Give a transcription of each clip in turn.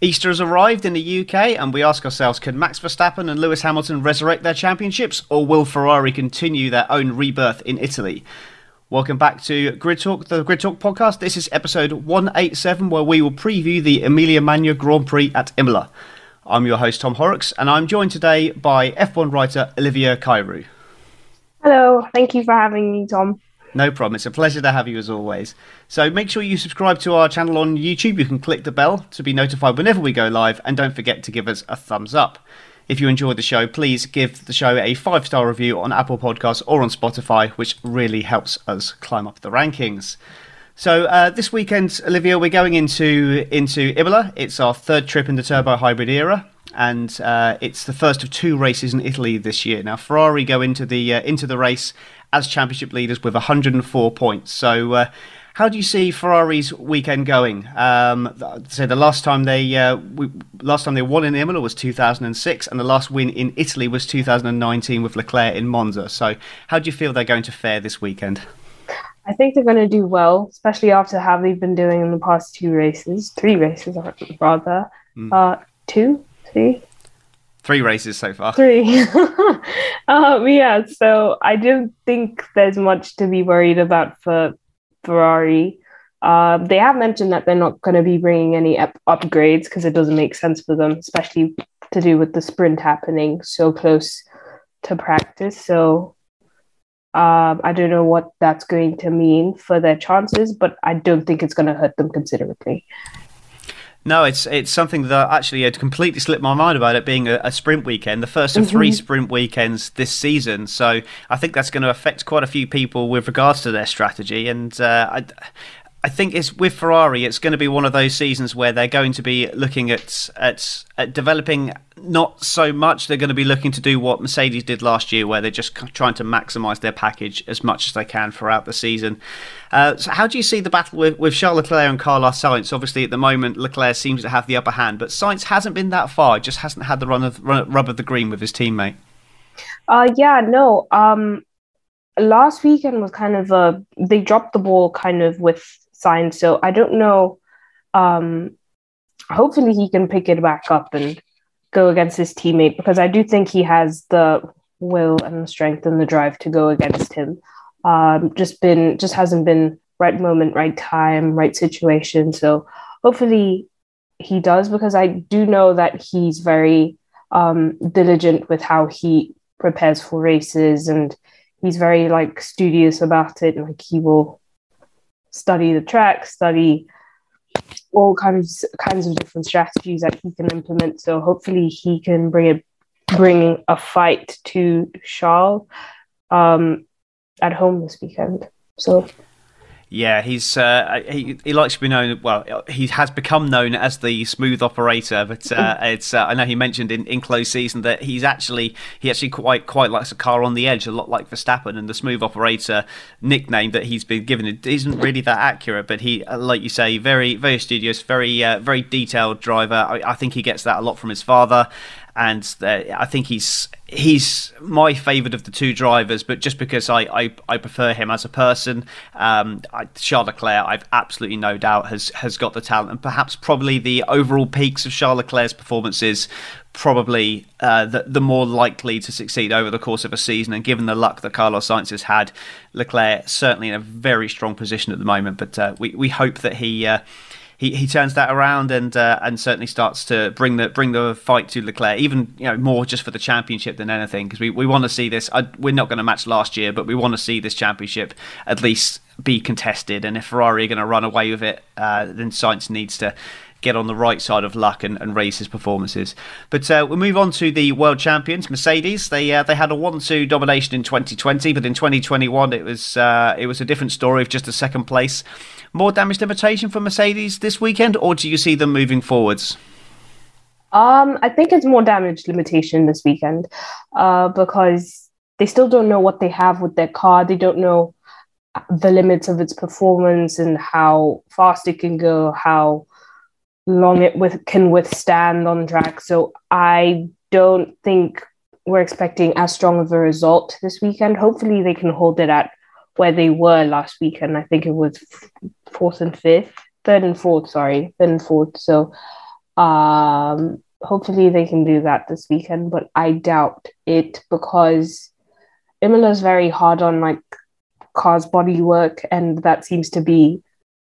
Easter has arrived in the UK, and we ask ourselves, can Max Verstappen and Lewis Hamilton resurrect their championships, or will Ferrari continue their own rebirth in Italy? Welcome back to Grid Talk, the Grid Talk podcast. This is episode 187, where we will preview the Emilia-Romagna Grand Prix at Imola. I'm your host, Tom Horrocks, and I'm joined today by F1 writer Olivia Kairu. Hello, thank you for having me, Tom. No problem. It's a pleasure to have you as always. So make sure you subscribe to our channel on YouTube. You can click the bell to be notified whenever we go live, and don't forget to give us a thumbs up. If you enjoyed the show, please give the show a 5-star review on Apple Podcasts or on Spotify, which really helps us climb up the rankings. So this weekend, Olivia, we're going into Imola. It's our third trip in the turbo hybrid era, and it's the first of 2 races in Italy this year. Now, Ferrari go into the race as championship leaders with 104 points. So how do you see Ferrari's weekend going? So the last time they won in Imola was 2006, and the last win in Italy was 2019 with Leclerc in Monza. So how do you feel they're going to fare this weekend? I think they're going to do well, especially after how they've been doing in the past 3 races, rather. 2, 3? 3 races so far. 3. Yeah, so I don't think there's much to be worried about for Ferrari. They have mentioned that they're not going to be bringing any upgrades because it doesn't make sense for them, especially to do with the sprint happening so close to practice. So I don't know what that's going to mean for their chances, but I don't think it's going to hurt them considerably. No, it's something that actually had completely slipped my mind about it being a sprint weekend, the first of 3 sprint weekends this season. So I think that's going to affect quite a few people with regards to their strategy. And I think it's with Ferrari, it's going to be one of those seasons where they're going to be looking at developing not so much. They're going to be looking to do what Mercedes did last year, where they're just trying to maximise their package as much as they can throughout the season. So how do you see the battle with Charles Leclerc and Carlos Sainz? Obviously, at the moment, Leclerc seems to have the upper hand, but Sainz hasn't been that far, just hasn't had the rub of the green with his teammate. Last weekend was kind of they dropped the ball kind of with Sainz, so I don't know. Hopefully he can pick it back up and go against his teammate, because I do think he has the will and the strength and the drive to go against him. Just hasn't been right moment, right time, right situation. So hopefully he does, because I do know that he's very diligent with how he prepares for races, and he's very studious about it. Like, he will study the track, study all kinds of different strategies that he can implement. So hopefully he can bring a fight to Charles at home this weekend. So yeah, he's he likes to be known. Well, he has become known as the smooth operator, but it's I know he mentioned in close season that he actually quite likes a car on the edge, a lot like Verstappen, and the smooth operator nickname that he's been given isn't really that accurate. But he, like you say, very very studious, very detailed driver. I think he gets that a lot from his father. And I think he's my favourite of the 2 drivers, but just because I prefer him as a person. Charles Leclerc, I've absolutely no doubt has got the talent, and perhaps probably the overall peaks of Charles Leclerc's performances probably the more likely to succeed over the course of a season. And given the luck that Carlos Sainz has had, Leclerc certainly in a very strong position at the moment. But we hope that he turns that around and certainly starts to bring the fight to Leclerc, even more just for the championship than anything, because we want to see this. We're not going to match last year, but we want to see this championship at least be contested. And if Ferrari are going to run away with it, then Sainz needs to get on the right side of luck and raise his performances. But we'll move on to the world champions, Mercedes. They had a 1-2 domination in 2020, but in 2021 it was a different story of just a second place. More damage limitation for Mercedes this weekend, or do you see them moving forwards? I think it's more damage limitation this weekend, because they still don't know what they have with their car. They don't know the limits of its performance and how fast it can go, how long it can withstand on track. So I don't think we're expecting as strong of a result this weekend. Hopefully they can hold it at where they were last weekend. I think it was third and fourth. So Hopefully they can do that this weekend, but I doubt it because Imola is very hard on like cars bodywork, and that seems to be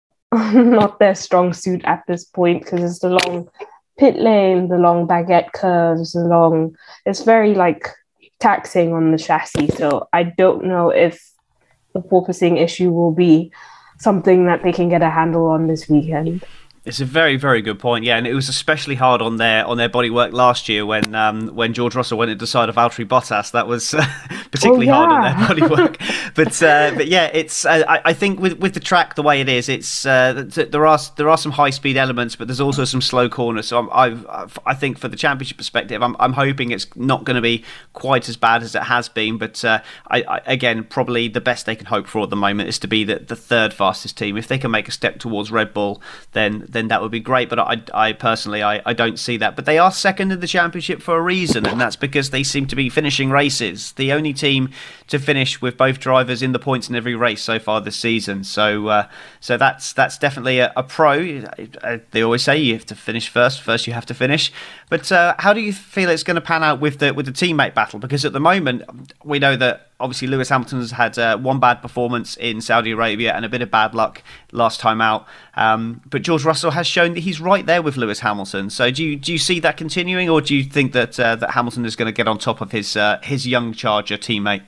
not their strong suit at this point because it's the long pit lane, the long baguette curves, the long. It's very like taxing on the chassis. So I don't know if the porpoising issue will be something that they can get a handle on this weekend. It's a very, very good point. Yeah, and it was especially hard on their bodywork last year when George Russell went into the side of Valtteri Bottas. That was particularly hard on their bodywork. But yeah, it's I think with the track the way it is, it's there are some high speed elements, but there's also some slow corners. So I think for the championship perspective, I'm hoping it's not going to be quite as bad as it has been. But again, probably the best they can hope for at the moment is to be the third fastest team. If they can make a step towards Red Bull, then that would be great. But I personally don't see that. But they are second in the championship for a reason, and that's because they seem to be finishing races. The only team to finish with both drivers in the points in every race so far this season. So that's definitely a pro. They always say you have to finish first. First you have to finish. But how do you feel it's going to pan out with the teammate battle? Because at the moment we know that obviously Lewis Hamilton has had one bad performance in Saudi Arabia and a bit of bad luck last time out. But George Russell has shown that he's right there with Lewis Hamilton. So do you see that continuing, or do you think that that Hamilton is going to get on top of his young charger teammate?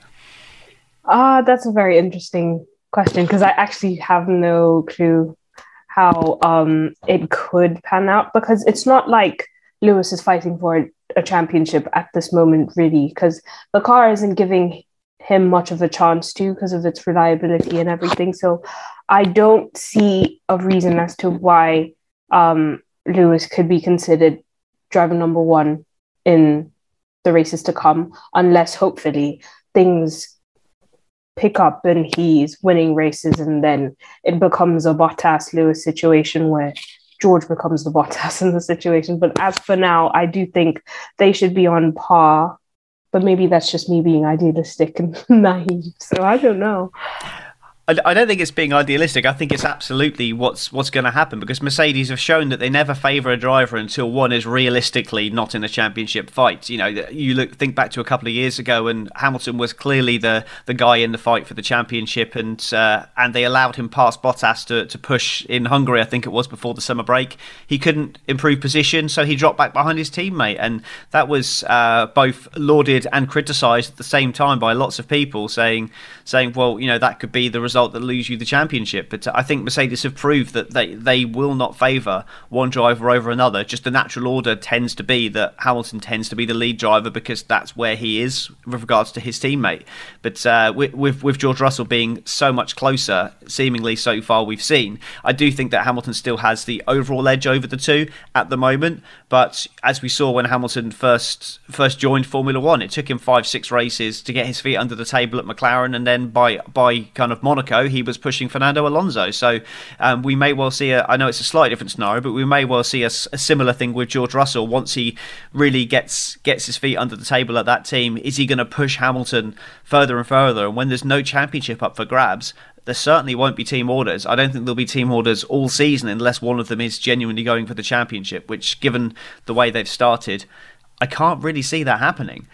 That's a very interesting question because I actually have no clue how it could pan out because it's not like Lewis is fighting for a championship at this moment, really, because the car isn't giving him much of a chance to because of its reliability and everything. So I don't see a reason as to why Lewis could be considered driver number one in the races to come, unless hopefully things pick up and he's winning races and then it becomes a Bottas Lewis situation where George becomes the Bottas in the situation. But as for now, I do think they should be on par. But maybe that's just me being idealistic and naive. So I don't know. I don't think it's being idealistic. I think it's absolutely what's going to happen because Mercedes have shown that they never favour a driver until one is realistically not in a championship fight. You know, think back to a couple of years ago when Hamilton was clearly the guy in the fight for the championship, and they allowed him past Bottas to push in Hungary. I think it was before the summer break. He couldn't improve position, so he dropped back behind his teammate, and that was both lauded and criticised at the same time by lots of people, saying, well, you know, that could be the result that lose you the championship. But I think Mercedes have proved that they will not favour one driver over another. Just the natural order tends to be that Hamilton tends to be the lead driver because that's where he is with regards to his teammate. But with George Russell being so much closer, seemingly so far we've seen, I do think that Hamilton still has the overall edge over the two at the moment. But as we saw when Hamilton first joined Formula One, it took him 5-6 races to get his feet under the table at McLaren, and then by kind of Monaco he was pushing Fernando Alonso. So we may well see I know it's a slightly different scenario, but we may well see a similar thing with George Russell once he really gets his feet under the table at that team. Is he going to push Hamilton further and further? And when there's no championship up for grabs, there certainly won't be team orders. I don't think there'll be team orders all season unless one of them is genuinely going for the championship, which, given the way they've started, I can't really see that happening,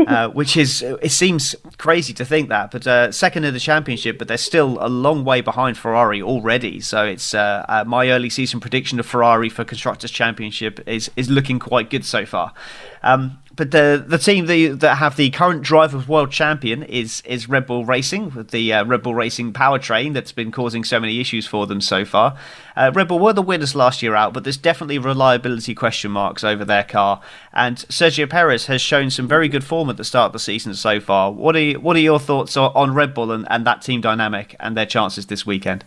it seems crazy to think that. But second in the championship, but they're still a long way behind Ferrari already. So it's my early season prediction of Ferrari for Constructors' Championship is looking quite good so far. But the team that have the current Drivers' World Champion is Red Bull Racing, with the Red Bull Racing powertrain that's been causing so many issues for them so far. Red Bull were the winners last year out, but there's definitely reliability question marks over their car. And Sergio Perez has shown some very good form at the start of the season so far. What are your thoughts on Red Bull and that team dynamic and their chances this weekend?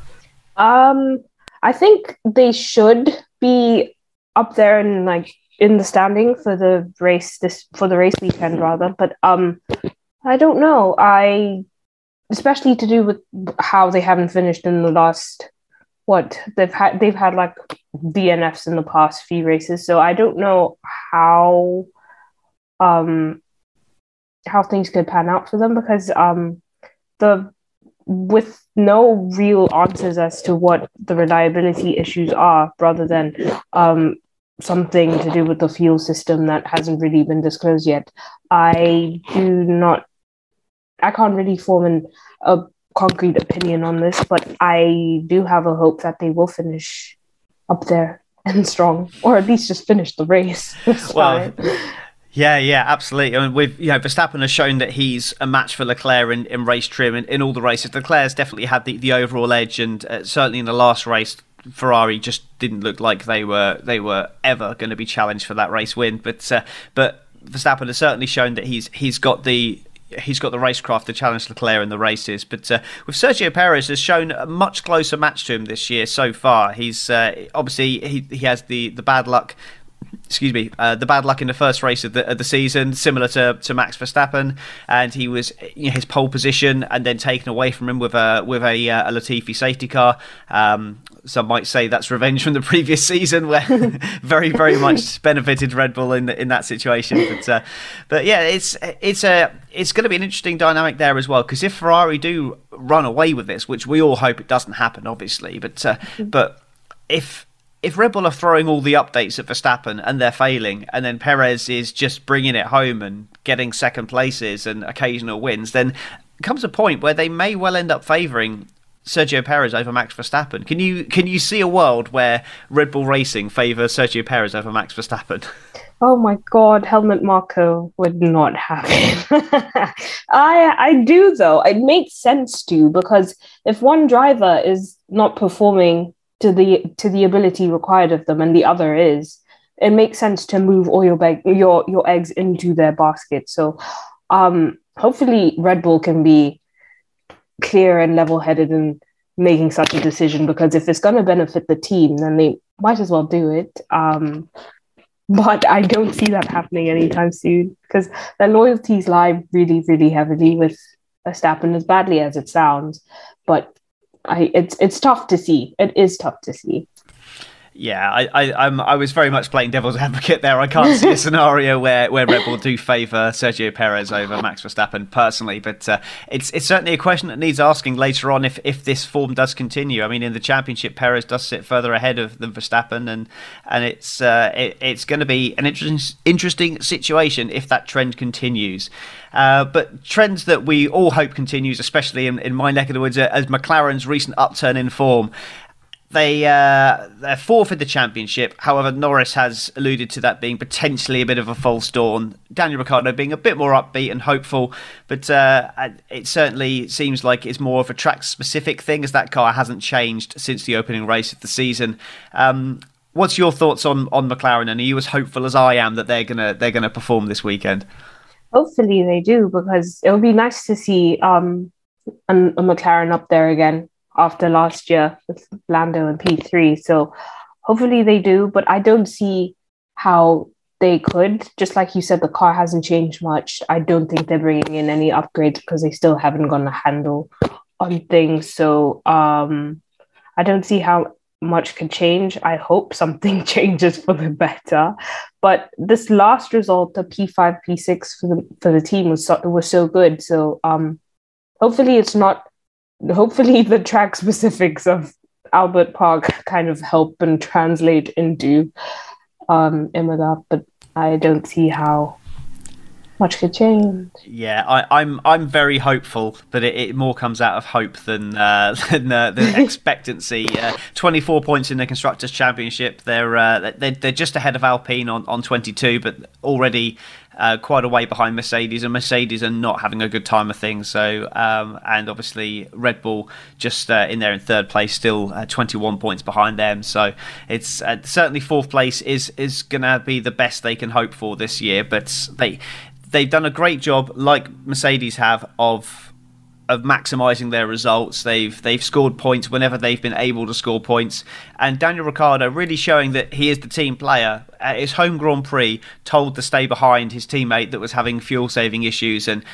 I think they should be up there in the standing for the race weekend rather, but I don't know. Especially to do with how they haven't finished in the last they've had like DNFs in the past few races, so I don't know how things could pan out for them because with no real answers as to what the reliability issues are, rather than something to do with the fuel system that hasn't really been disclosed yet. I can't really form a concrete opinion on this, but I do have a hope that they will finish up there and strong, or at least just finish the race. Well, yeah, absolutely. I mean, Verstappen has shown that he's a match for Leclerc in race trim and in all the races. Leclerc's definitely had the overall edge, and certainly in the last race, Ferrari just didn't look like they were ever going to be challenged for that race win. But Verstappen has certainly shown that he's got the racecraft to challenge Leclerc in the races. But with Sergio Perez has shown a much closer match to him this year so far. He's obviously he has the bad luck. Excuse me, the bad luck in the first race of the season, similar to Max Verstappen, and he was his pole position and then taken away from him with a Latifi safety car. Some might say that's revenge from the previous season, where very very much benefited Red Bull in that situation. But yeah, it's going to be an interesting dynamic there as well, because if Ferrari do run away with this, which we all hope it doesn't happen, obviously, but if Red Bull are throwing all the updates at Verstappen and they're failing, and then Perez is just bringing it home and getting second places and occasional wins, then comes a point where they may well end up favouring Sergio Perez over Max Verstappen. Can you see a world where Red Bull Racing favour Sergio Perez over Max Verstappen? Oh my God, Helmut Marko would not have it. I do, though. It makes sense to, because if one driver is not performing to the ability required of them, and the other is, it makes sense to move all your eggs into their basket. So hopefully Red Bull can be clear and level-headed in making such a decision, because if it's going to benefit the team, then they might as well do it. But I don't see that happening anytime soon, because their loyalties lie really, really heavily with Verstappen, as badly as it sounds. But it's tough to see. It is tough to see. Yeah, I was very much playing devil's advocate there. I can't see a scenario where Red Bull do favour Sergio Perez over Max Verstappen personally, but it's certainly a question that needs asking later on if this form does continue. I mean, in the championship, Perez does sit further ahead of than Verstappen, and it's going to be an interesting situation if that trend continues. But trends that we all hope continues, especially in my neck of the woods, as McLaren's recent upturn in form. They're fourth in the championship. However, Norris has alluded to that being potentially a bit of a false dawn. Daniel Ricciardo being a bit more upbeat and hopeful, but it certainly seems like it's more of a track-specific thing, as that car hasn't changed since the opening race of the season. What's your thoughts on McLaren, and are you as hopeful as I am that they're gonna perform this weekend? Hopefully they do, because it would be nice to see a McLaren up there again after last year with Lando and P3. So hopefully they do, but I don't see how they could. Just like you said, the car hasn't changed much. I don't think they're bringing in any upgrades because they still haven't gotten a handle on things. So I don't see how much could change. I hope something changes for the better. But this last result, the P5, P6 for the team was so good. So hopefully it's not. Hopefully the track specifics of Albert Park kind of help and translate into Imola, but I don't see how much could change. Yeah, I'm very hopeful, but it more comes out of hope than expectancy. 24 points in the Constructors' Championship. They're just ahead of Alpine on 22, but already quite a way behind Mercedes, and Mercedes are not having a good time of things. So, and obviously Red Bull just in there in third place, still 21 points behind them. So it's certainly fourth place is going to be the best they can hope for this year. But they've done a great job, like Mercedes have, of maximising their results. They've scored points whenever they've been able to score points, and Daniel Ricciardo really showing that he is the team player. At his home Grand Prix, told to stay behind his teammate that was having fuel saving issues and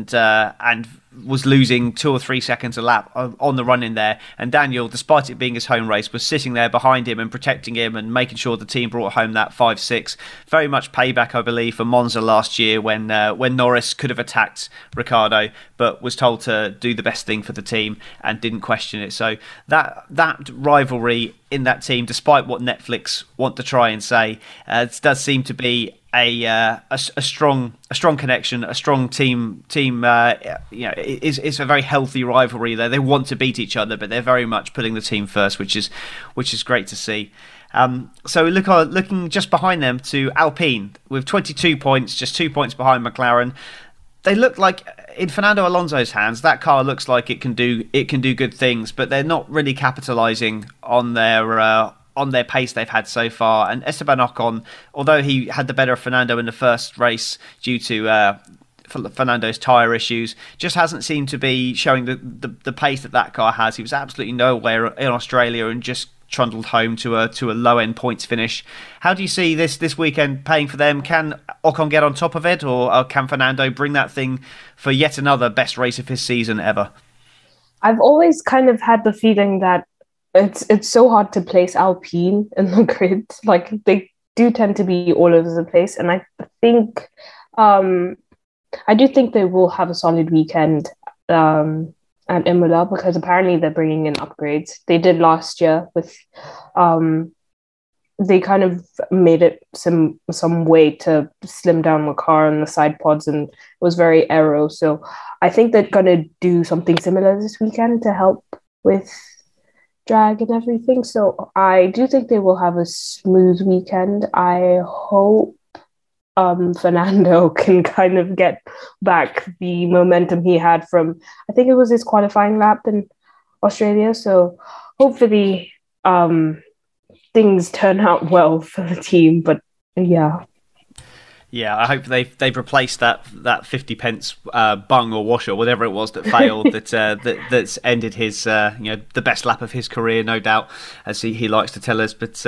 was losing 2 or 3 seconds a lap on the run in there. And Daniel, despite it being his home race, was sitting there behind him and protecting him and making sure the team brought home that 5-6. Very much payback, I believe, for Monza last year when Norris could have attacked Ricciardo, but was told to do the best thing for the team and didn't question it. So that rivalry in that team, despite what Netflix want to try and say. It does seem to be a strong connection, a strong team. It's a very healthy rivalry there. They want to beat each other, but they're very much putting the team first, which is great to see. So looking just behind them to Alpine with 22 points, just 2 points behind McLaren. They look like, in Fernando Alonso's hands, that car looks like it can do good things, but they're not really capitalising on their pace they've had so far. And Esteban Ocon, although he had the better of Fernando in the first race due to Fernando's tyre issues, just hasn't seemed to be showing the pace that car has. He was absolutely nowhere in Australia and just trundled home to a low end points finish. How do you see this weekend paying for them? Can Ocon get on top of it, or can Fernando bring that thing for yet another best race of his season ever? I've always kind of had the feeling that it's so hard to place Alpine in the grid. Like, they do tend to be all over the place, and I think I do think they will have a solid weekend at Imola, because apparently they're bringing in upgrades. They did last year with they kind of made it some way to slim down the car and the side pods, and it was very aero. So I think they're going to do something similar this weekend to help with drag and everything. So I do think they will have a smooth weekend. I hope Fernando can kind of get back the momentum he had from, I think it was his qualifying lap in Australia. So hopefully things turn out well for the team. But yeah. Yeah, I hope they've replaced that 50 pence bung or washer, whatever it was that failed, that's ended his the best lap of his career, no doubt, as he likes to tell us. But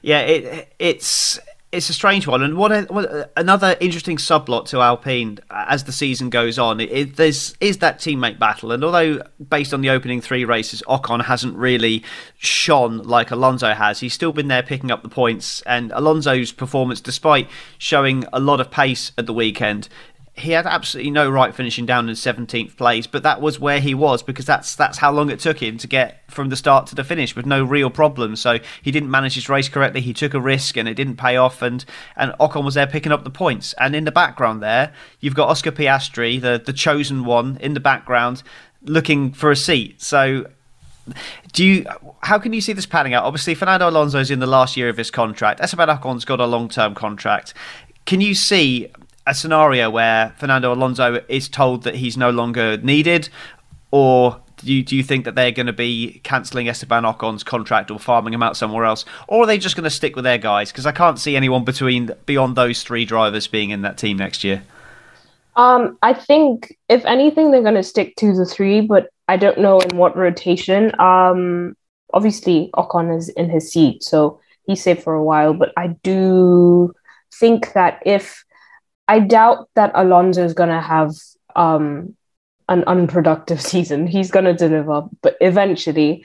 it's a strange one, and what another interesting subplot to Alpine as the season goes on is that teammate battle. And although based on the opening 3 races, Ocon hasn't really shone like Alonso has, he's still been there picking up the points. And Alonso's performance, despite showing a lot of pace at the weekend, he had absolutely no right finishing down in 17th place, but that was where he was, because that's how long it took him to get from the start to the finish with no real problems. So he didn't manage his race correctly, he took a risk and it didn't pay off, and Ocon was there picking up the points. And in the background there, you've got Oscar Piastri, the chosen one, in the background looking for a seat. So how can you see this panning out? Obviously, Fernando Alonso's in the last year of his contract. Esteban Ocon's got a long-term contract. Can you see a scenario where Fernando Alonso is told that he's no longer needed, or do you think that they're going to be cancelling Esteban Ocon's contract or farming him out somewhere else, or are they just going to stick with their guys? Because I can't see anyone beyond those 3 drivers being in that team next year. I think if anything, they're going to stick to the 3, but I don't know in what rotation. Obviously, Ocon is in his seat, so he's safe for a while. But I do think that I doubt that Alonso is going to have an unproductive season. He's going to deliver, but eventually.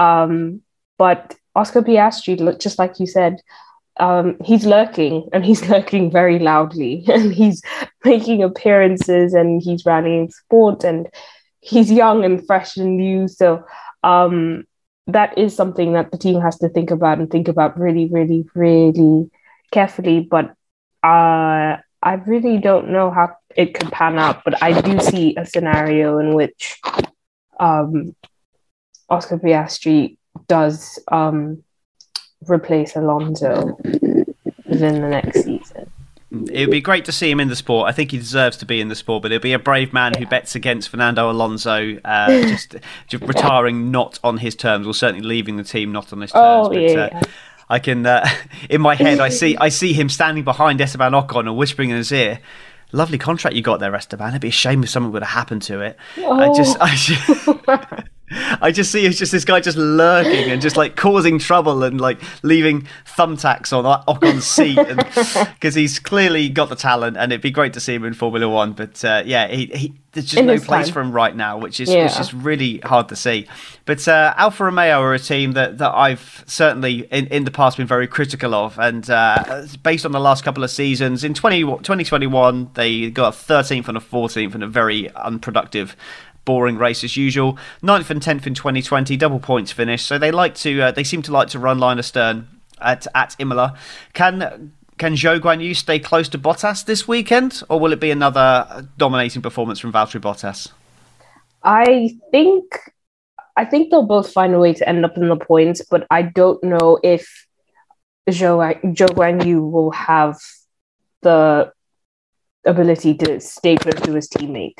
But Oscar Piastri, just like you said, he's lurking, and he's lurking very loudly, and he's making appearances, and he's rallying support, and he's young and fresh and new. So that is something that the team has to think about really, really, really carefully. But I really don't know how it could pan out, but I do see a scenario in which Oscar Piastri does replace Alonso within the next season. It would be great to see him in the sport. I think he deserves to be in the sport, but he'll be a brave man who bets against Fernando Alonso, just retiring not on his terms, or certainly leaving the team not on his terms. I can, in my head, I see him standing behind Esteban Ocon and whispering in his ear, "Lovely contract you got there, Esteban. It'd be a shame if something would have happened to it." I just see it's just this guy just lurking and just like causing trouble and like leaving thumbtacks on Ocon's seat, because he's clearly got the talent, and it'd be great to see him in Formula One. But there's just no place for him right now, which is really hard to see. But Alfa Romeo are a team that I've certainly in the past been very critical of, and based on the last couple of seasons, in 2021 they got a 13th and a 14th in a very unproductive boring race as usual. 9th and 10th in 2020, double points finish. So they seem to like to run line astern at Imola. Can Zhou Guanyu stay close to Bottas this weekend, or will it be another dominating performance from Valtteri Bottas? I think they'll both find a way to end up in the points, but I don't know if Zhou Guanyu will have the ability to stay close to his teammate.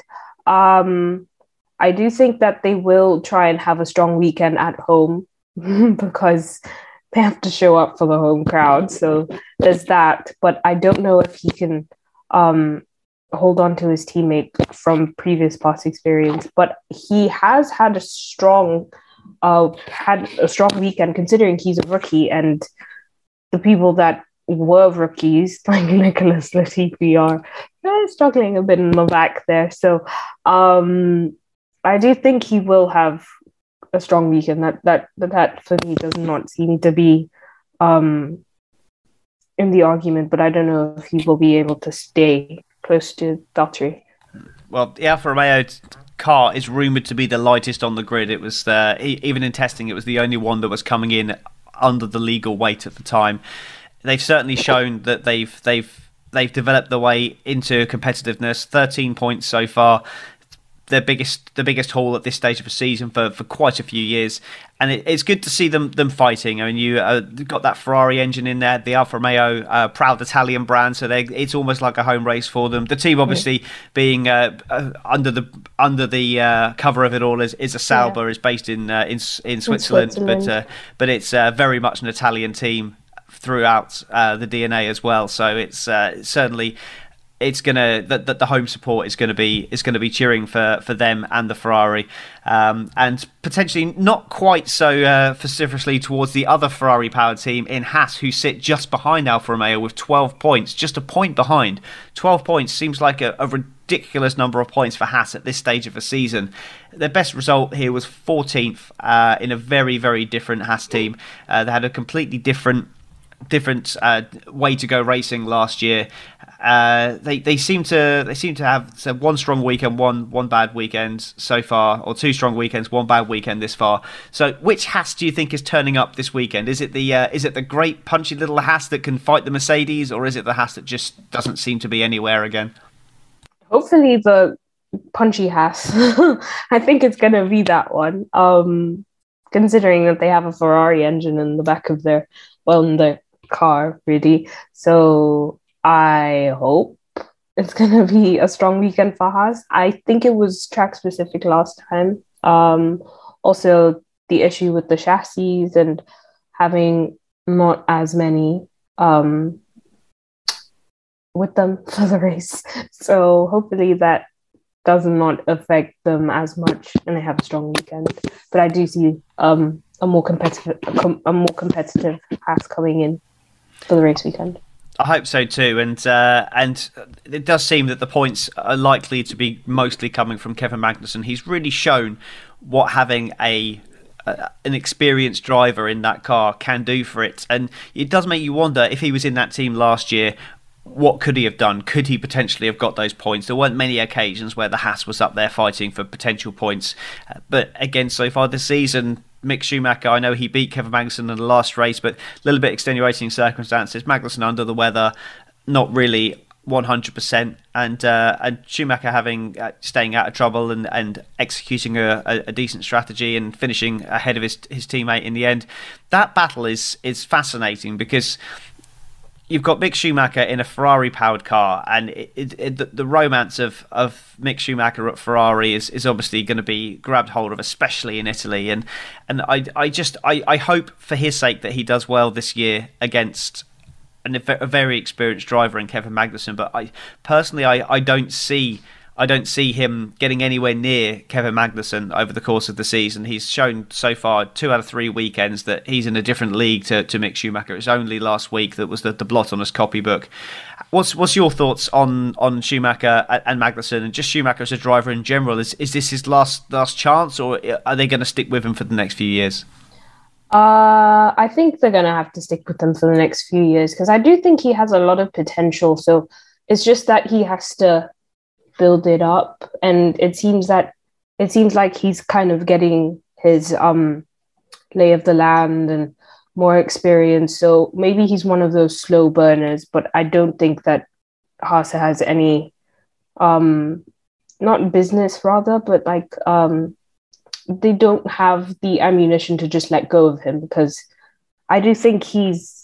I do think that they will try and have a strong weekend at home because they have to show up for the home crowd. So there's that. But I don't know if he can hold on to his teammate from previous past experience. But he has had a strong weekend considering he's a rookie, and the people that were rookies like Nicholas Latifi are struggling a bit in the back there. So I do think he will have a strong weekend. That for me does not seem to be in the argument, but I don't know if he will be able to stay close to Valtteri. Well, the Alfa Romeo car is rumoured to be the lightest on the grid. It was even in testing, it was the only one that was coming in under the legal weight at the time. They've certainly shown that they've developed the way into competitiveness. 13 points so far. The biggest haul at this stage of the season for quite a few years, and it's good to see them fighting. I mean, you got that Ferrari engine in there, the Alfa Romeo, proud Italian brand, so it's almost like a home race for them. The team, obviously, being under the cover of it all, is a Sauber, is based in Switzerland, but it's very much an Italian team throughout the DNA as well. So it's certainly. It's gonna that the home support is gonna be cheering for them and the Ferrari, and potentially not quite so vociferously towards the other Ferrari powered team in Haas, who sit just behind Alfa Romeo with 12 points, just a point behind. 12 points seems like a ridiculous number of points for Haas at this stage of the season. Their best result here was 14th in a very, very different Haas team. They had a completely different way to go racing last year. They seem to have one strong weekend, one bad weekend so far, or two strong weekends, one bad weekend this far. So which Haas do you think is turning up this weekend? Is it the great punchy little Haas that can fight the Mercedes, or is it the Haas that just doesn't seem to be anywhere again? Hopefully the punchy Haas. I think it's going to be that one. Considering that they have a Ferrari engine in the back of in the car, really. So I hope it's going to be a strong weekend for Haas. I think it was track specific last time. Also, the issue with the chassis and having not as many with them for the race. So hopefully that does not affect them as much and they have a strong weekend. But I do see a more competitive Haas coming in for the race weekend. I hope so too, and it does seem that the points are likely to be mostly coming from Kevin Magnussen. He's really shown what having an experienced driver in that car can do for it, and it does make you wonder if he was in that team last year. What could he have done? Could he potentially have got those points? There weren't many occasions where the Haas was up there fighting for potential points. But again, so far this season, Mick Schumacher, I know he beat Kevin Magnussen in the last race, but a little bit extenuating circumstances. Magnussen under the weather, not really 100%. And Schumacher staying out of trouble and executing a decent strategy and finishing ahead of his teammate in the end. That battle is fascinating because you've got Mick Schumacher in a Ferrari-powered car, and the romance of Mick Schumacher at Ferrari is obviously going to be grabbed hold of, especially in Italy. And I hope for his sake that he does well this year against a very experienced driver in Kevin Magnussen. But I don't see him getting anywhere near Kevin Magnussen over the course of the season. He's shown so far 2 out of 3 weekends that he's in a different league to Mick Schumacher. It's only last week that was the blot on his copybook. What's your thoughts on Schumacher and Magnussen, and just Schumacher as a driver in general? Is this his last chance, or are they going to stick with him for the next few years? I think they're going to have to stick with him for the next few years because I do think he has a lot of potential. So it's just that he has to build it up, and it seems that it seems like he's kind of getting his lay of the land and more experience. So maybe he's one of those slow burners, but I don't think that Haase has any not business rather, but like they don't have the ammunition to just let go of him, because I do think he's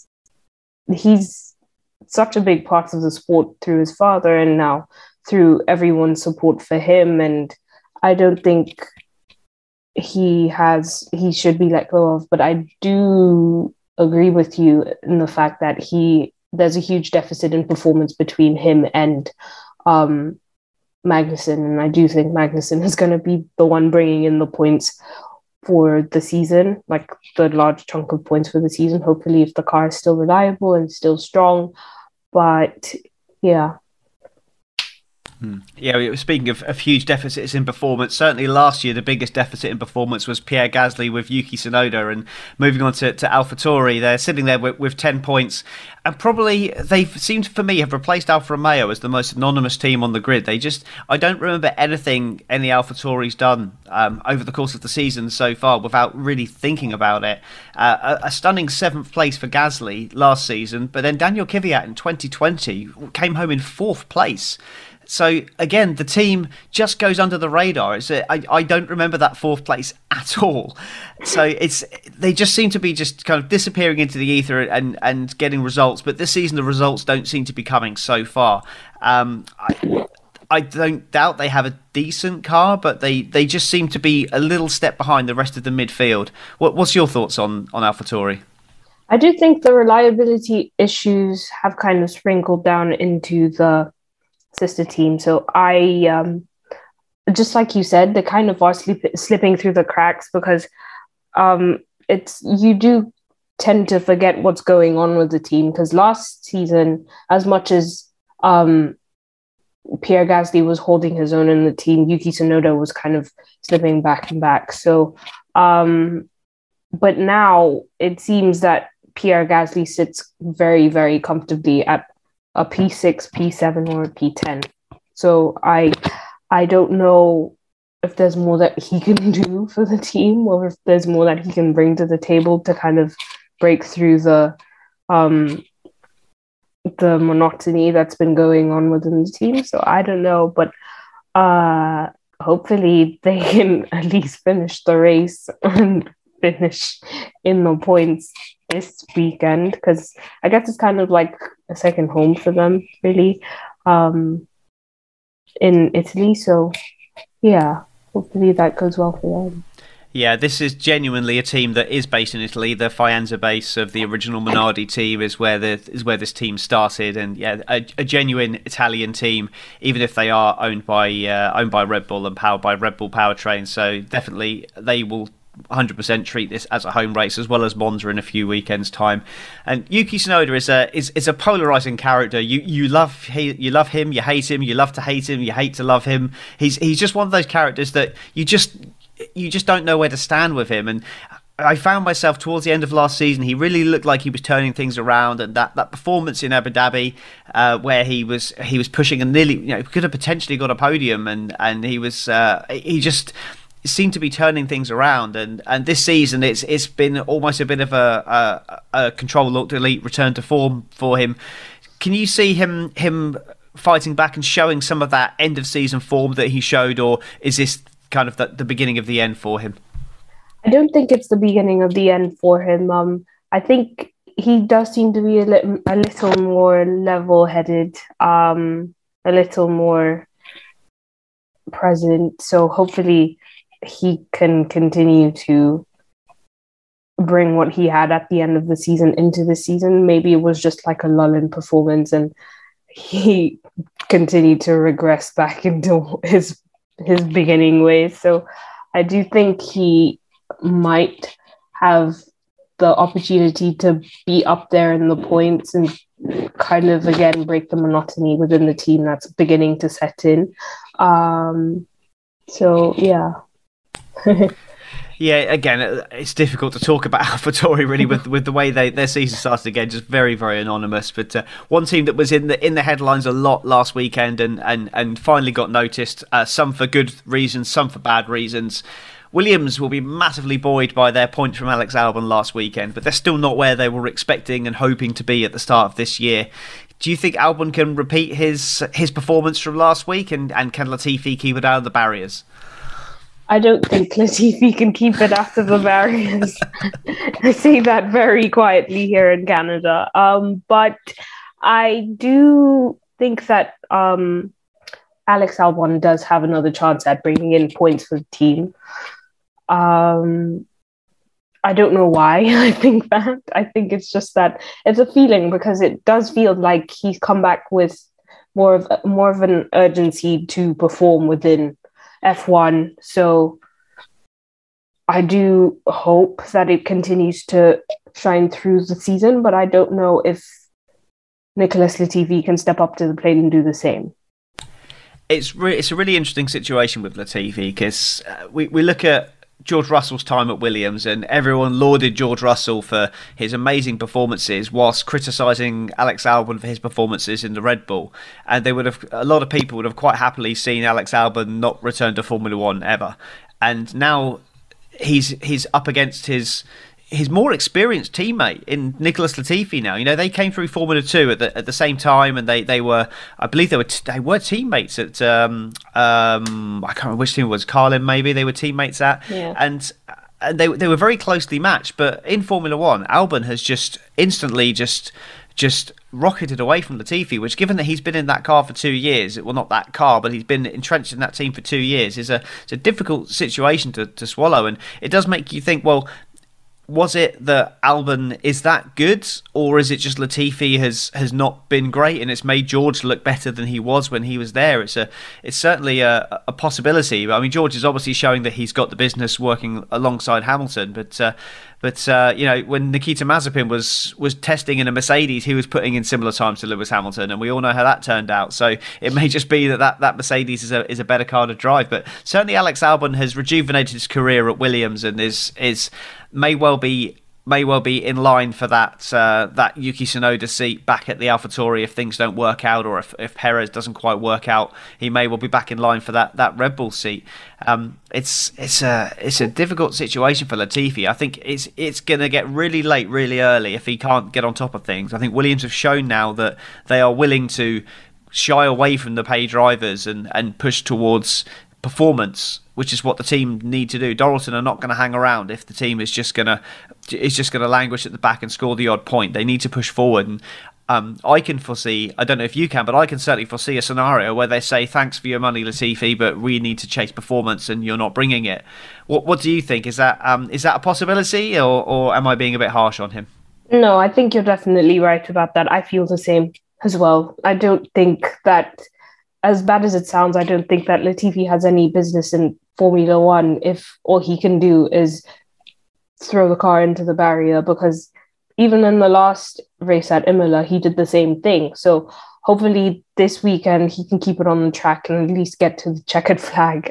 such a big part of the sport through his father and now through everyone's support for him, and I don't think he should be let go of. But I do agree with you in the fact that there's a huge deficit in performance between him and Magnussen, and I do think Magnussen is going to be the one bringing in the points for the season, like the large chunk of points for the season, hopefully, if the car is still reliable and still strong. But yeah. Yeah, speaking of huge deficits in performance, certainly last year the biggest deficit in performance was Pierre Gasly with Yuki Tsunoda. And moving on to AlphaTauri, they're sitting there with 10 points, and probably they seem to, for me, have replaced Alfa Romeo as the most anonymous team on the grid. I don't remember anything any AlphaTauri's done over the course of the season so far without really thinking about it. A stunning 7th place for Gasly last season, but then Daniel Kvyat in 2020 came home in 4th place. So again, the team just goes under the radar. I don't remember that 4th place at all. So they just seem to be just kind of disappearing into the ether and getting results. But this season, the results don't seem to be coming so far. I don't doubt they have a decent car, but they just seem to be a little step behind the rest of the midfield. What's your thoughts on AlphaTauri? I do think the reliability issues have kind of sprinkled down into the sister team. So I just like you said, they kind of are slipping through the cracks, because you do tend to forget what's going on with the team, because last season, as much as Pierre Gasly was holding his own in the team, Yuki Tsunoda was kind of slipping back and back. So but now it seems that Pierre Gasly sits very, very comfortably at a P6, P7, or a P10. So I don't know if there's more that he can do for the team, or if there's more that he can bring to the table to kind of break through the monotony that's been going on within the team. So I don't know, but hopefully they can at least finish the race and finish in the points this weekend, because I guess it's kind of like a second home for them, really, in Italy. So yeah, hopefully that goes well for them. Yeah, this is genuinely a team that is based in Italy. The Faenza base of the original Minardi team is where this team started, and yeah, a genuine Italian team, even if they are owned by Red Bull and powered by Red Bull powertrain. So definitely they will 100% treat this as a home race, as well as Monza in a few weekends' time. And Yuki Tsunoda is a polarizing character. You love him, you hate him, you love to hate him, you hate to love him. He's just one of those characters that you just don't know where to stand with him. And I found myself towards the end of last season, he really looked like he was turning things around, and that performance in Abu Dhabi, where he was pushing and nearly could have potentially got a podium, and he just seemed to be turning things around, and this season it's been almost a bit of a control alt delete return to form for him. Can you see him fighting back and showing some of that end of season form that he showed, or is this kind of the beginning of the end for him? I don't think it's the beginning of the end for him. I think he does seem to be a little more level-headed, a little more present. So hopefully he can continue to bring what he had at the end of the season into the season. Maybe it was just like a lull in performance, and he continued to regress back into his beginning ways. So I do think he might have the opportunity to be up there in the points and kind of again break the monotony within the team that's beginning to set in. So yeah. Yeah, again, it's difficult to talk about AlphaTauri really with the way their season started again, just very very anonymous. But one team that was in the headlines a lot last weekend and finally got noticed, some for good reasons, some for bad reasons. Williams will be massively buoyed by their points from Alex Albon last weekend, but they're still not where they were expecting and hoping to be at the start of this year. Do you think Albon can repeat his performance from last week, and can Latifi keep it out of the barriers? I don't think Latifi can keep it out of the barriers. I say that very quietly here in Canada. But I do think that Alex Albon does have another chance at bringing in points for the team. I don't know why I think that. I think it's just that it's a feeling, because it does feel like he's come back with more of an urgency to perform within F1. So I do hope that it continues to shine through the season, but I don't know if Nicholas Latifi can step up to the plate and do the same. It's a really interesting situation with Latifi, because we look at George Russell's time at Williams, and everyone lauded George Russell for his amazing performances whilst criticising Alex Albon for his performances in the Red Bull. And a lot of people would have quite happily seen Alex Albon not return to Formula One ever. And now he's up against his more experienced teammate in Nicholas Latifi now. You know, they came through Formula 2 at the same time, and they were, I believe they were teammates at I can't remember which team it was, Carlin maybe they were teammates at. Yeah. And they were very closely matched, but in Formula 1 Albon has just instantly just rocketed away from Latifi, which, given that he's been in that car for 2 years, well, not that car, but he's been entrenched in that team for 2 years, it's a difficult situation to swallow. And it does make you think, well, was it that Albon is that good, or is it just Latifi has not been great and it's made George look better than he was when he was there? It's certainly a possibility. I mean, George is obviously showing that he's got the business working alongside Hamilton, but you know, when Nikita Mazepin was testing in a Mercedes, he was putting in similar times to Lewis Hamilton, and we all know how that turned out. So it may just be that Mercedes is a better car to drive. But certainly Alex Albon has rejuvenated his career at Williams, and is may well be in line for that Yuki Tsunoda seat back at the AlphaTauri if things don't work out, or if Perez doesn't quite work out. He may well be back in line for that Red Bull seat. It's a difficult situation for Latifi. I think it's going to get really late, really early if he can't get on top of things. I think Williams have shown now that they are willing to shy away from the pay drivers and push towards performance, which is what the team need to do. Dorilton are not going to hang around if the team is just going to languish at the back and score the odd point. They need to push forward. And I can foresee, I don't know if you can, but I can certainly foresee a scenario where they say, thanks for your money, Latifi, but we need to chase performance and you're not bringing it. What do you think? Is that a possibility, or am I being a bit harsh on him? No, I think you're definitely right about that. I feel the same as well. I don't think that, as bad as it sounds, I don't think that Latifi has any business in Formula One if all he can do is throw the car into the barrier, because even in the last race at Imola, he did the same thing. So hopefully this weekend he can keep it on the track and at least get to the checkered flag.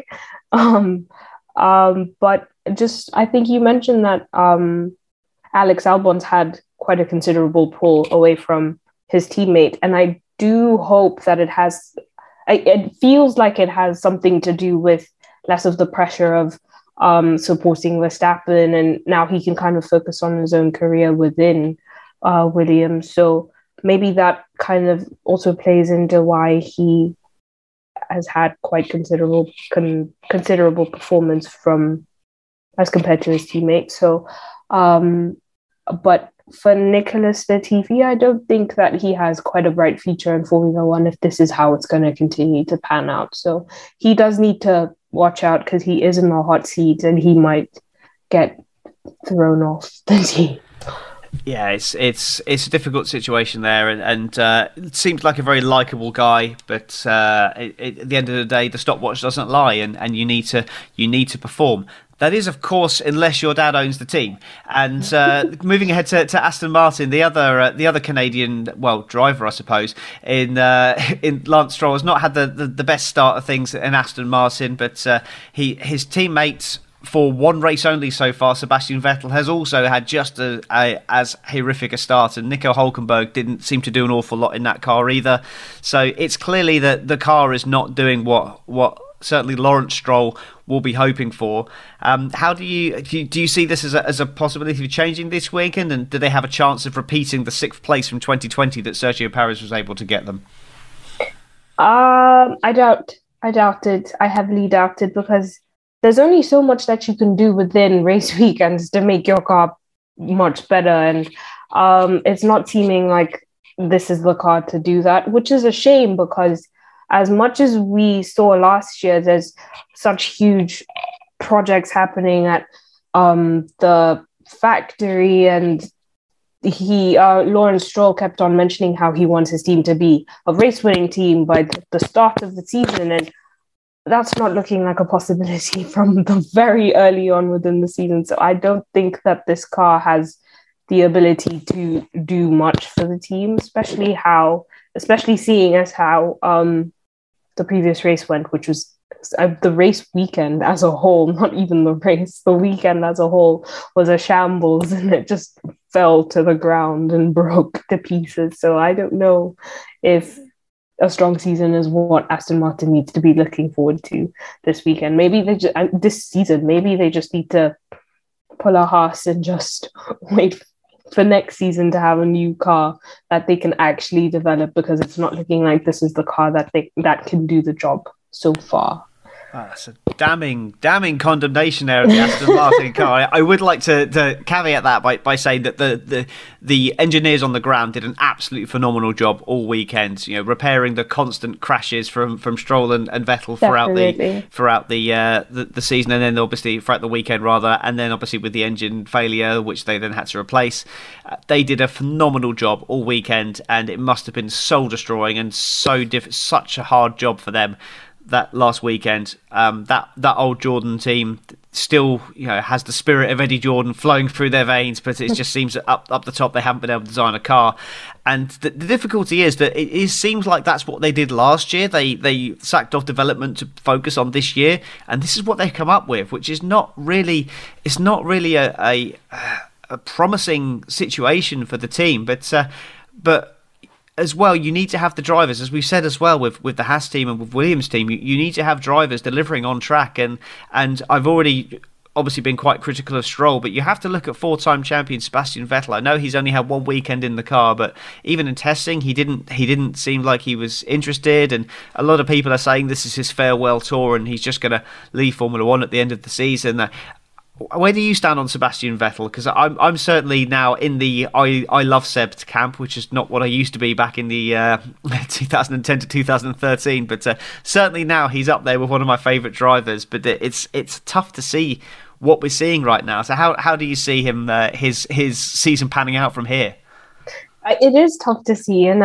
But just, I think you mentioned that Alex Albon's had quite a considerable pull away from his teammate, and I do hope that it feels like it has something to do with less of the pressure of supporting Verstappen, and now he can kind of focus on his own career within Williams. So maybe that kind of also plays into why he has had quite considerable performance as compared to his teammates. So, but for Nicholas Latifi, I don't think that he has quite a bright future in Formula One if this is how it's going to continue to pan out. So he does need to watch out, because he is in the hot seat and he might get thrown off the team. Yeah, it's a difficult situation there, and it seems like a very likable guy, but at the end of the day, the stopwatch doesn't lie, and you need to perform. That is, of course, unless your dad owns the team. And moving ahead to Aston Martin, the other Canadian, driver, I suppose, in Lance Stroll has not had the best start of things in Aston Martin, but his teammate for one race only so far, Sebastian Vettel has also had just as horrific a start, and Nico Hulkenberg didn't seem to do an awful lot in that car either. So it's clearly that the car is not doing what certainly Lawrence Stroll will be hoping for. How do you see this as a possibility of changing this weekend, and do they have a chance of repeating the 6th place from 2020 that Sergio Perez was able to get them? I doubt it. I heavily doubt it, because there's only so much that you can do within race weekends to make your car much better, and it's not seeming like this is the car to do that, which is a shame, because as much as we saw last year, there's such huge projects happening at the factory, and Lawrence Stroll kept on mentioning how he wants his team to be a race-winning team by the start of the season, and that's not looking like a possibility from the very early on within the season. So I don't think that this car has the ability to do much for the team, especially seeing as how the previous race went, which was the race weekend as a whole, not even the race, the weekend as a whole was a shambles, and it just fell to the ground and broke to pieces. So I don't know if a strong season is what Aston Martin needs to be looking forward to this weekend. Maybe this season, maybe they just need to pull a Haas and just wait for next season to have a new car that they can actually develop, because it's not looking like this is the car that can do the job so far. That's a damning condemnation there of the Aston Martin car. I would like to caveat that by saying that the engineers on the ground did an absolutely phenomenal job all weekend. Repairing the constant crashes from Stroll and Vettel throughout the season, and then obviously throughout the weekend rather, and then obviously with the engine failure, which they then had to replace. They did a phenomenal job all weekend, and it must have been soul destroying and such a hard job for them that last weekend. That old Jordan team still has the spirit of Eddie Jordan flowing through their veins, but it just seems that up the top they haven't been able to design a car. And the difficulty is that it seems like that's what they did last year. They sacked off development to focus on this year, and this is what they've come up with, which is not really a promising situation for the team. But as well, you need to have the drivers, as we've said as well with the Haas team and with Williams' team, you need to have drivers delivering on track. And I've already obviously been quite critical of Stroll, but you have to look at 4-time champion Sebastian Vettel. I know he's only had one weekend in the car, but even in testing, he didn't seem like he was interested. And a lot of people are saying this is his farewell tour and he's just going to leave Formula One at the end of the season. Where do you stand on Sebastian Vettel? Because I'm certainly now in the I love Seb camp, which is not what I used to be back in the 2010 to 2013. But certainly now he's up there with one of my favourite drivers. But it's tough to see what we're seeing right now. So how do you see him his season panning out from here? It is tough to see, and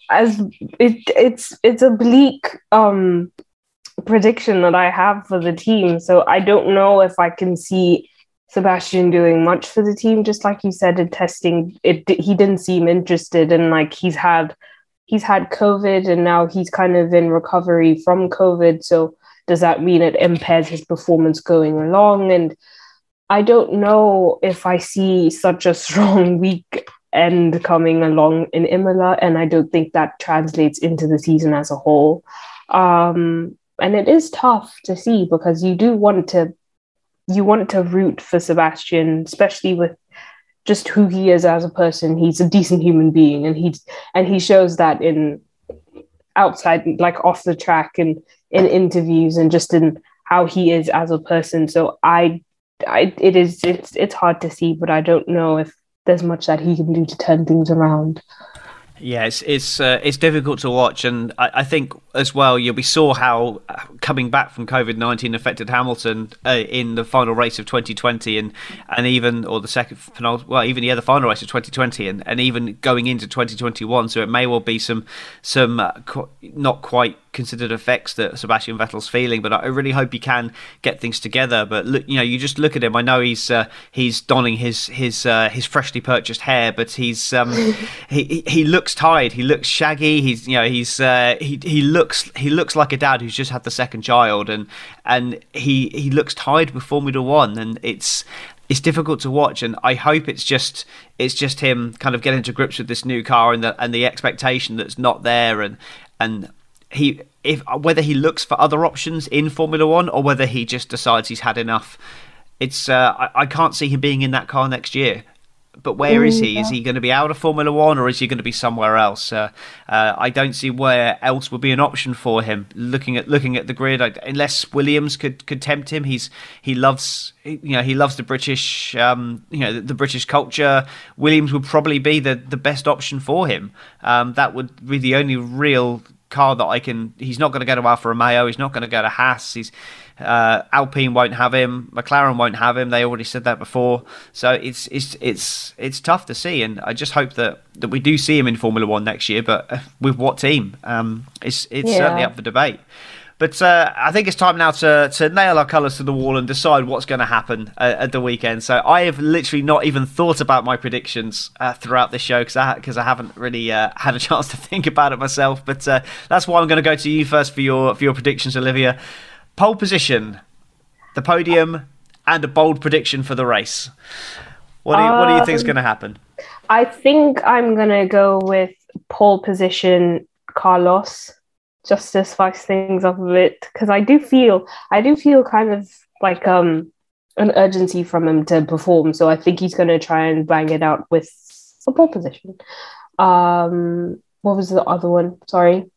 it's a bleak prediction that I have for the team. So I don't know if I can see Sebastian doing much for the team. Just like you said in testing, he didn't seem interested, and like he's had COVID, and now he's kind of in recovery from COVID. So does that mean it impairs his performance going along? And I don't know if I see such a strong weekend coming along in Imola, and I don't think that translates into the season as a whole. And it is tough to see, because you want to root for Sebastian, especially with just who he is as a person. He's a decent human being, and he shows that in outside, like off the track, and in interviews, and just in how he is as a person. So it's hard to see, but I don't know if there's much that he can do to turn things around. Yeah, it's difficult to watch, and I think as well, we saw how coming back from COVID-19 affected Hamilton in the final race of 2020, and even the final race of 2020, and even going into 2021. So it may well be some not quite considered effects that Sebastian Vettel's feeling, but I really hope he can get things together. But look, you just look at him. I know he's donning his freshly purchased hair, but he's he looks tired. He looks shaggy. He looks like a dad who's just had the second child, and he looks tired with Formula One, and it's difficult to watch. And I hope it's just him kind of getting to grips with this new car and the expectation that's not there, and whether he looks for other options in Formula One or whether he just decides he's had enough. It's I can't see him being in that car next year. But where is he? Is he going to be out of Formula One, or is he going to be somewhere else? I don't see where else would be an option for him. Looking at the grid, unless Williams could tempt him. He loves the British the British culture. Williams would probably be the best option for him. That would be the only real car that he's not going to go to Alfa Romeo, he's not going to go to Haas, Alpine won't have him, McLaren won't have him, they already said that before, so it's tough to see, and I just hope that we do see him in Formula One next year, but with what team? It's certainly up for debate. But I think it's time now to nail our colours to the wall and decide what's going to happen at the weekend. So I have literally not even thought about my predictions throughout this show because I haven't really had a chance to think about it myself. But that's why I'm going to go to you first for your predictions, Olivia. Pole position, the podium, and a bold prediction for the race. What do you think is going to happen? I think I'm going to go with pole position, Carlos, just to spice things up a bit, because I do feel kind of like an urgency from him to perform. So I think he's going to try and bang it out with a pole position. What was the other one? Sorry.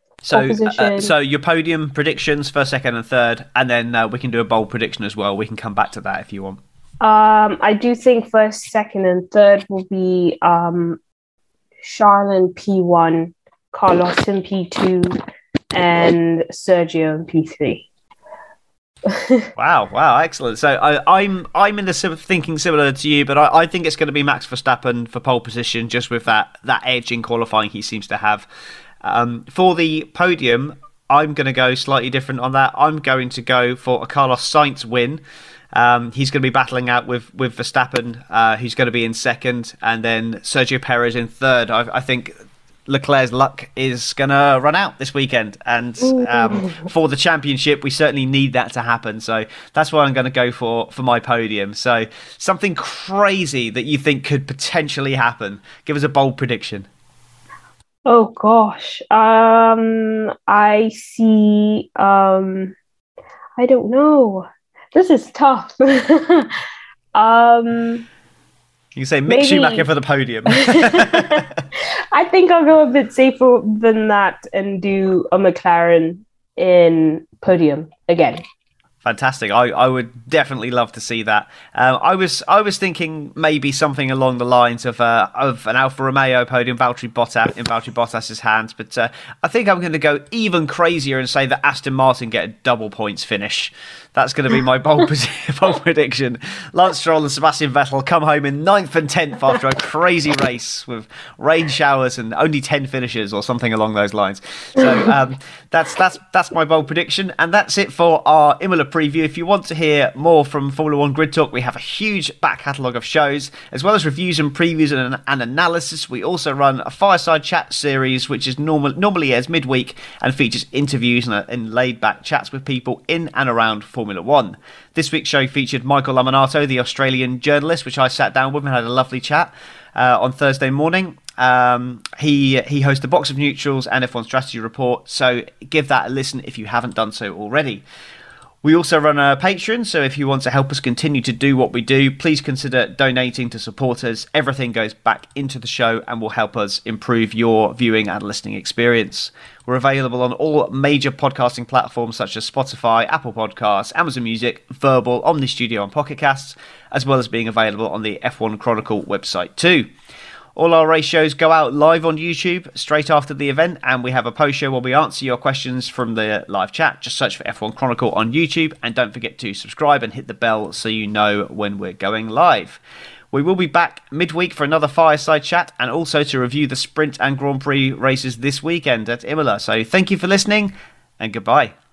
So your podium predictions, first, second, and third, and then we can do a bold prediction as well. We can come back to that if you want. I do think first, second, and third will be Charles in P1, Carlos in P2, and Sergio in P3. Wow, excellent. So I'm in the thinking similar to you, but I think it's going to be Max Verstappen for pole position, just with that edge in qualifying he seems to have. For the podium, I'm going to go slightly different on that. I'm going to go for a Carlos Sainz win. He's going to be battling out with Verstappen, who's going to be in second, and then Sergio Perez in third. I think Leclerc's luck is going to run out this weekend, and for the championship we certainly need that to happen, so that's what I'm going to go for my podium. So something crazy that you think could potentially happen. Give us a bold prediction. Oh gosh, I see. I don't know, this is tough. You say Mick Schumacher for the podium. I think I'll go a bit safer than that and do a McLaren in podium again. Fantastic. I would definitely love to see that. I was thinking maybe something along the lines of an Alfa Romeo podium, Valtteri Bottas's hands, but I think I'm going to go even crazier and say that Aston Martin get a double points finish. That's going to be my bold prediction. Lance Stroll and Sebastian Vettel come home in 9th and 10th after a crazy race with rain showers and only 10 finishes or something along those lines. So that's my bold prediction, and that's it for our Imola preview. If you want to hear more from Formula One Grid Talk, we have a huge back catalogue of shows, as well as reviews and previews and analysis. We also run a fireside chat series, which is normally airs midweek and features interviews and laid-back chats with people in and around Formula One. This week's show featured Michael Lamonato, the Australian journalist, which I sat down with and had a lovely chat on Thursday morning. He hosts the Box of Neutrals and F1 Strategy Report, so give that a listen if you haven't done so already. We also run a Patreon, so if you want to help us continue to do what we do, please consider donating to support us. Everything goes back into the show and will help us improve your viewing and listening experience. We're available on all major podcasting platforms such as Spotify, Apple Podcasts, Amazon Music, Verbal, Omni Studio and Pocket Casts, as well as being available on the F1 Chronicle website too. All our race shows go out live on YouTube straight after the event, and we have a post show where we answer your questions from the live chat. Just search for F1 Chronicle on YouTube, and don't forget to subscribe and hit the bell so you know when we're going live. We will be back midweek for another fireside chat and also to review the Sprint and Grand Prix races this weekend at Imola. So thank you for listening and goodbye.